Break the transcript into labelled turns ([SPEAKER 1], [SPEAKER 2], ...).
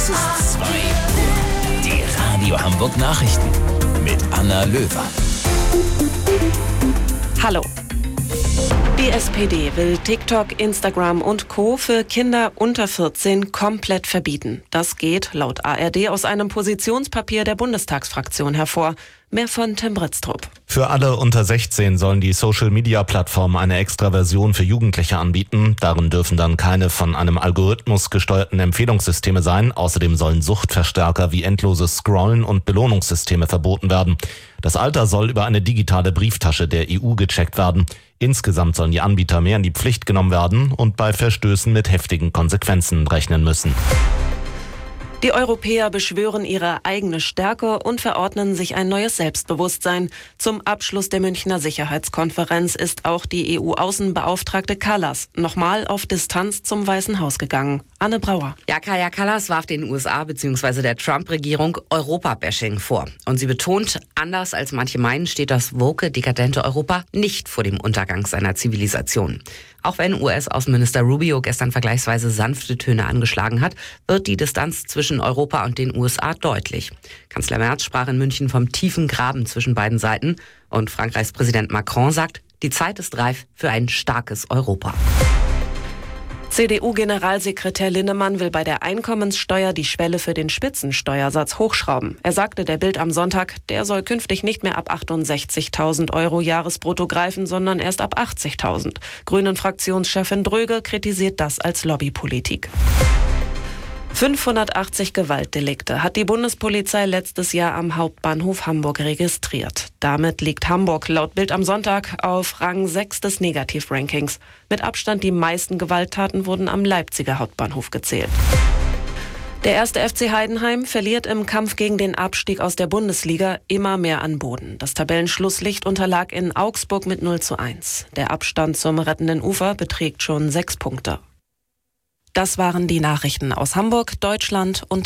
[SPEAKER 1] Es ist 2 Uhr. Die Radio Hamburg Nachrichten mit Anna Löwer.
[SPEAKER 2] Hallo. Die SPD will TikTok, Instagram und Co. für Kinder unter 14 komplett verbieten. Das geht laut ARD aus einem Positionspapier der Bundestagsfraktion hervor. Mehr von Tim Britztrup.
[SPEAKER 3] Für alle unter 16 sollen die Social-Media-Plattformen eine extra Version für Jugendliche anbieten. Darin dürfen dann keine von einem Algorithmus gesteuerten Empfehlungssysteme sein. Außerdem sollen Suchtverstärker wie endloses Scrollen und Belohnungssysteme verboten werden. Das Alter soll über eine digitale Brieftasche der EU gecheckt werden. Insgesamt sollen die Anbieter mehr in die Pflicht genommen werden und bei Verstößen mit heftigen Konsequenzen rechnen müssen.
[SPEAKER 2] Die Europäer beschwören ihre eigene Stärke und verordnen sich ein neues Selbstbewusstsein. Zum Abschluss der Münchner Sicherheitskonferenz ist auch die EU-Außenbeauftragte Kallas nochmal auf Distanz zum Weißen Haus gegangen. Anne Brauer.
[SPEAKER 4] Ja, Kaja Kallas warf den USA bzw. der Trump-Regierung Europa-Bashing vor. Und sie betont, anders als manche meinen, steht das woke, dekadente Europa nicht vor dem Untergang seiner Zivilisation. Auch wenn US-Außenminister Rubio gestern vergleichsweise sanfte Töne angeschlagen hat, wird die Distanz zwischen Europa und den USA deutlich. Kanzler Merz sprach in München vom tiefen Graben zwischen beiden Seiten. Und Frankreichs Präsident Macron sagt, die Zeit ist reif für ein starkes Europa.
[SPEAKER 2] CDU-Generalsekretär Linnemann will bei der Einkommenssteuer die Schwelle für den Spitzensteuersatz hochschrauben. Er sagte der Bild am Sonntag, der soll künftig nicht mehr ab 68.000 € Jahresbrutto greifen, sondern erst ab 80.000. Grünen-Fraktionschefin Dröge kritisiert das als Lobbypolitik. 580 Gewaltdelikte hat die Bundespolizei letztes Jahr am Hauptbahnhof Hamburg registriert. Damit liegt Hamburg laut Bild am Sonntag auf Rang 6 des Negativ-Rankings. Mit Abstand die meisten Gewalttaten wurden am Leipziger Hauptbahnhof gezählt. Der 1. FC Heidenheim verliert im Kampf gegen den Abstieg aus der Bundesliga immer mehr an Boden. Das Tabellenschlusslicht unterlag in Augsburg mit 0:1. Der Abstand zum rettenden Ufer beträgt schon 6 Punkte. Das waren die Nachrichten aus Hamburg, Deutschland und